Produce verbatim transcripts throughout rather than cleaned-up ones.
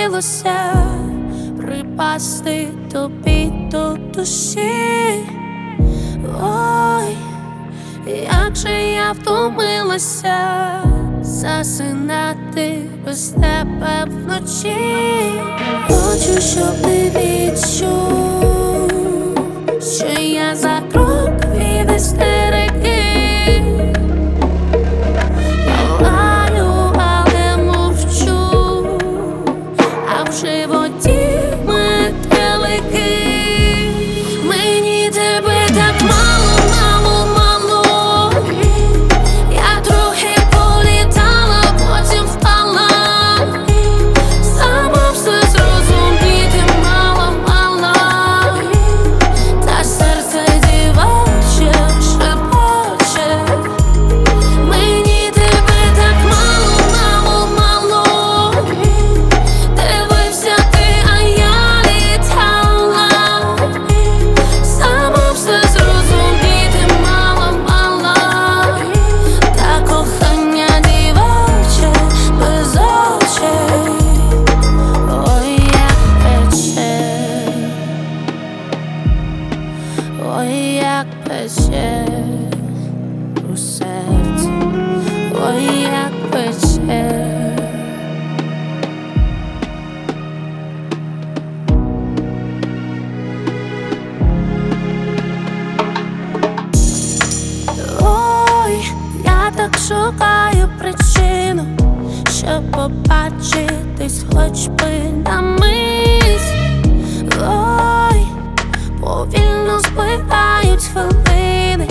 хотілося припасти тобі до душі. Ой, як же я втомилася засинати без тебе вночі. Хочу, щоб ти відчув, що я за крок від істерики. Палаю, але мовчу, а в животі метелики. Мені тебе так мало, мало, мало. Я трохи політала, потім впала. Сама все зрозуміти мало, мало. Та серце дівоче шепоче. Мені тебе так мало, мало, мало. Дивився ти, а я літала. Сама все зрозуміти мало, мало. Та кохання дівоче без очей. Ой, як пече, ой, як пече у серці, ой, як пече. Ой, я так шукаю причину, щоб побачитись хоч би на мить. Ой, повільно збивають хвилини,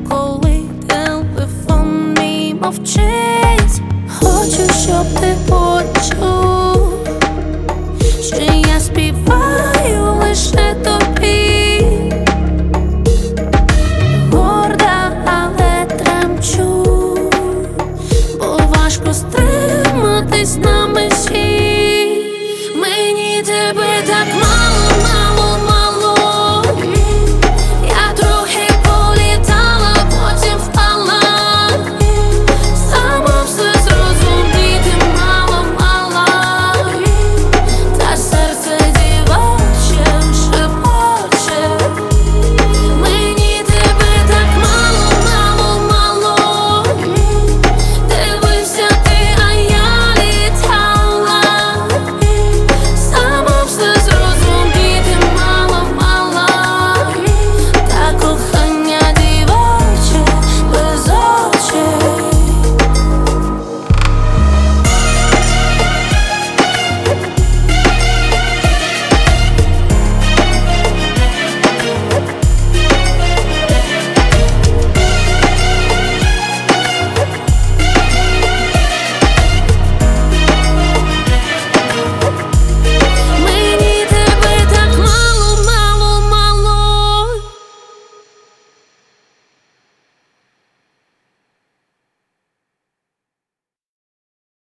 коли телефон мій мовчить. Хочу, щоб ти